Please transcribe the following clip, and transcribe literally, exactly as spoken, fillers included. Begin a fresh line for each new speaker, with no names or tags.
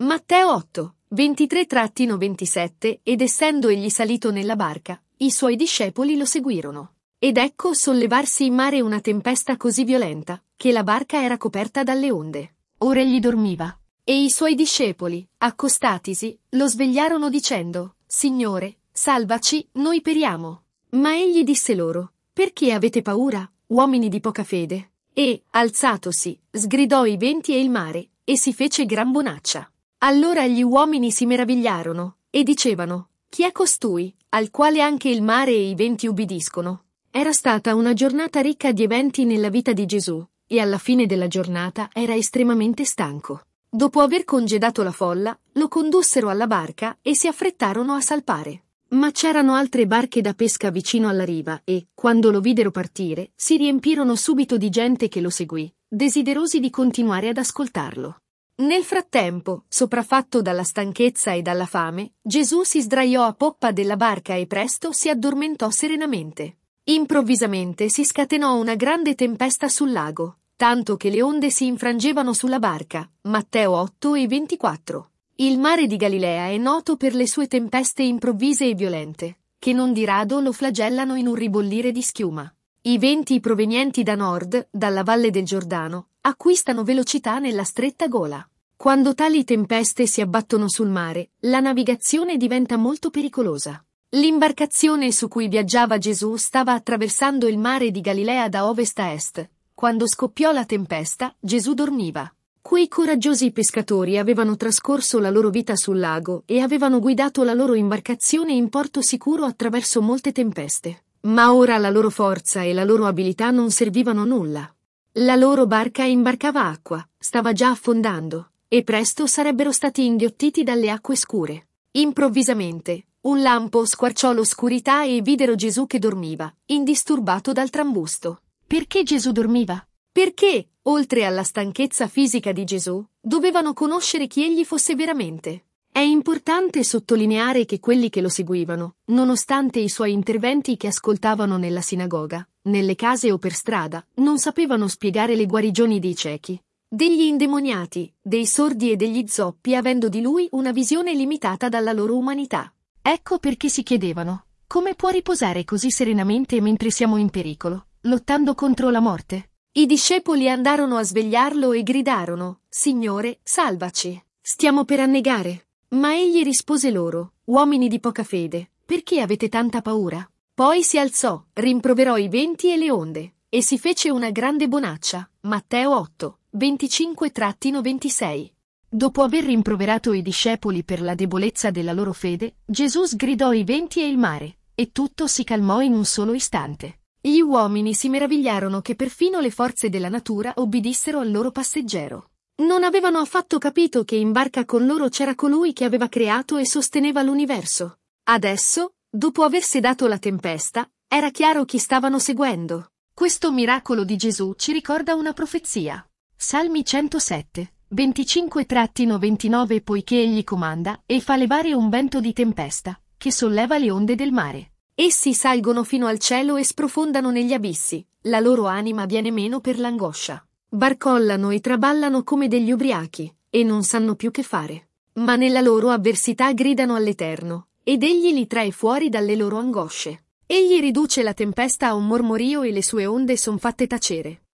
Matteo otto, ventitré ventisette Ed essendo egli salito nella barca, i suoi discepoli lo seguirono. Ed ecco sollevarsi in mare una tempesta così violenta, che la barca era coperta dalle onde. Ora egli dormiva. E i suoi discepoli, accostatisi, lo svegliarono dicendo: Signore, salvaci, noi periamo. Ma egli disse loro: Perché avete paura, uomini di poca fede? E, alzatosi, sgridò i venti e il mare, e si fece gran bonaccia. Allora gli uomini si meravigliarono, e dicevano: Chi è costui, al quale anche il mare e i venti ubbidiscono? Era stata una giornata ricca di eventi nella vita di Gesù, e alla fine della giornata era estremamente stanco. Dopo aver congedato la folla, lo condussero alla barca e si affrettarono a salpare. Ma c'erano altre barche da pesca vicino alla riva e, quando lo videro partire, si riempirono subito di gente che lo seguì, desiderosi di continuare ad ascoltarlo. Nel frattempo, sopraffatto dalla stanchezza e dalla fame, Gesù si sdraiò a poppa della barca e presto si addormentò serenamente. Improvvisamente si scatenò una grande tempesta sul lago, tanto che le onde si infrangevano sulla barca. Matteo otto e ventiquattro. Il mare di Galilea è noto per le sue tempeste improvvise e violente, che non di rado lo flagellano in un ribollire di schiuma. I venti provenienti da nord, dalla valle del Giordano, acquistano velocità nella stretta gola. Quando tali tempeste si abbattono sul mare, la navigazione diventa molto pericolosa. L'imbarcazione su cui viaggiava Gesù stava attraversando il mare di Galilea da ovest a est. Quando scoppiò la tempesta, Gesù dormiva. Quei coraggiosi pescatori avevano trascorso la loro vita sul lago e avevano guidato la loro imbarcazione in porto sicuro attraverso molte tempeste. Ma ora la loro forza e la loro abilità non servivano a nulla. La loro barca imbarcava acqua, stava già affondando, e presto sarebbero stati inghiottiti dalle acque scure. Improvvisamente, un lampo squarciò l'oscurità e videro Gesù che dormiva, indisturbato dal trambusto. Perché Gesù dormiva? Perché, oltre alla stanchezza fisica di Gesù, dovevano conoscere chi egli fosse veramente. È importante sottolineare che quelli che lo seguivano, nonostante i suoi interventi che ascoltavano nella sinagoga, nelle case o per strada, non sapevano spiegare le guarigioni dei ciechi, degli indemoniati, dei sordi e degli zoppi, avendo di lui una visione limitata dalla loro umanità. Ecco perché si chiedevano: come può riposare così serenamente mentre siamo in pericolo, lottando contro la morte? I discepoli andarono a svegliarlo e gridarono: Signore, salvaci! Stiamo per annegare. Ma egli rispose loro: Uomini di poca fede, perché avete tanta paura? Poi si alzò, rimproverò i venti e le onde, e si fece una grande bonaccia. Matteo otto, venticinque ventisei. Dopo aver rimproverato i discepoli per la debolezza della loro fede, Gesù sgridò i venti e il mare, e tutto si calmò in un solo istante. Gli uomini si meravigliarono che perfino le forze della natura obbedissero al loro passeggero. Non avevano affatto capito che in barca con loro c'era colui che aveva creato e sosteneva l'universo. Adesso, dopo aver sedato la tempesta, era chiaro chi stavano seguendo. Questo miracolo di Gesù ci ricorda una profezia. Salmi centosette, venticinque ventinove. Poiché egli comanda e fa levare un vento di tempesta, che solleva le onde del mare. Essi salgono fino al cielo e sprofondano negli abissi, la loro anima viene meno per l'angoscia. Barcollano e traballano come degli ubriachi, e non sanno più che fare. Ma nella loro avversità gridano all'Eterno, ed egli li trae fuori dalle loro angosce. Egli riduce la tempesta a un mormorio e le sue onde son fatte tacere.